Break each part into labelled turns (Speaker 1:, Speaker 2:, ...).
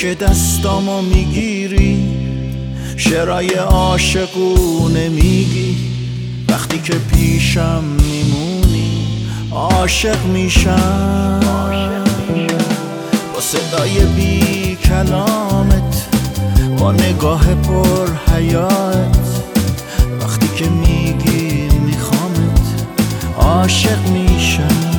Speaker 1: که دستامو میگیری شعرهای عاشقونه میگی، وقتی که پیشم میمونی عاشق میشم. با صدای بی کلامت، با نگاه پر حیات، وقتی که میگی میخوامت عاشق میشم.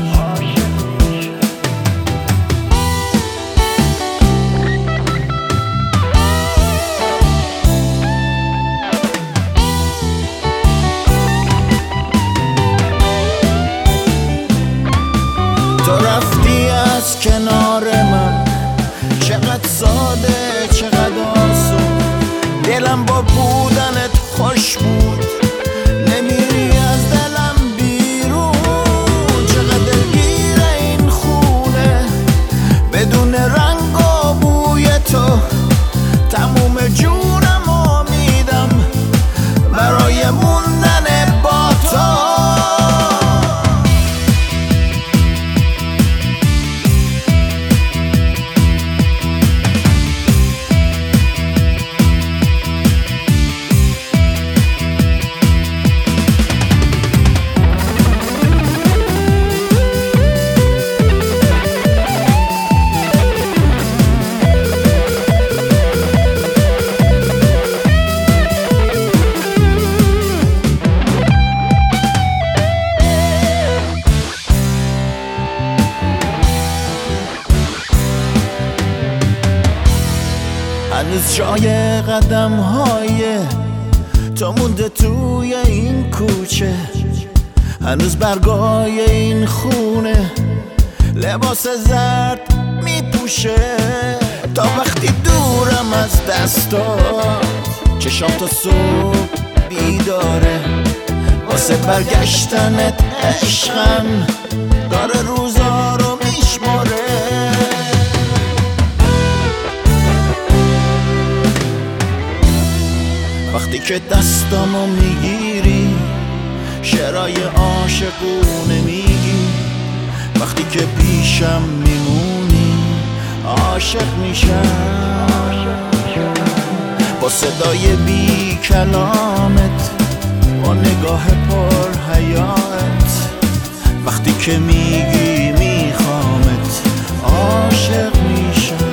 Speaker 1: تو رفتی از کنار من، چقدر ساده چقدر آسون، دلم با بودنت خوش بود، نمیری از دلم بیرون. چقدر دلگیر این خونه بدون رنگ و بوی تو، تموم جونمو میدم برای موندن با تو. هنوز جای قدم های تو مونده توی این کوچه، هنوز برگای این خونه لباس زرد میپوشه. تا وقتی دورم از دستات، چشام تا صبح بیداره، واسه برگشتنت عشقم داره روزا رو میشماره. وقتی که دستامو میگیری شعرهای عاشقونه میگی، وقتی که پیشم میمونی عاشق میشم. با صدای بی کلامت، با نگاه پر حیات، وقتی که میگی میخوامت عاشق میشم.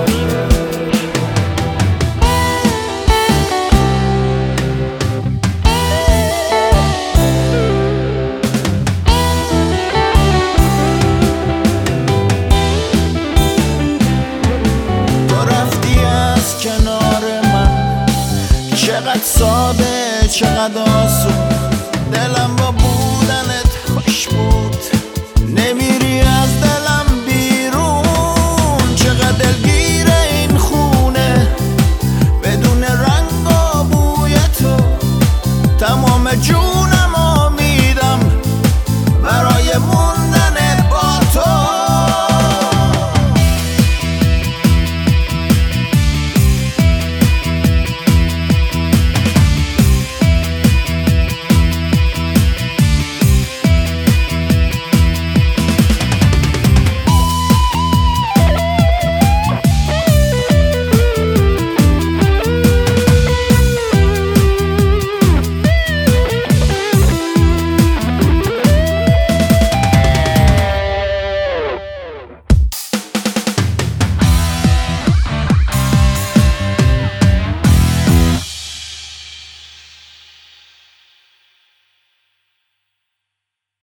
Speaker 1: چقدر ساده چقدر آسون، دلم با بودنت خوش بود،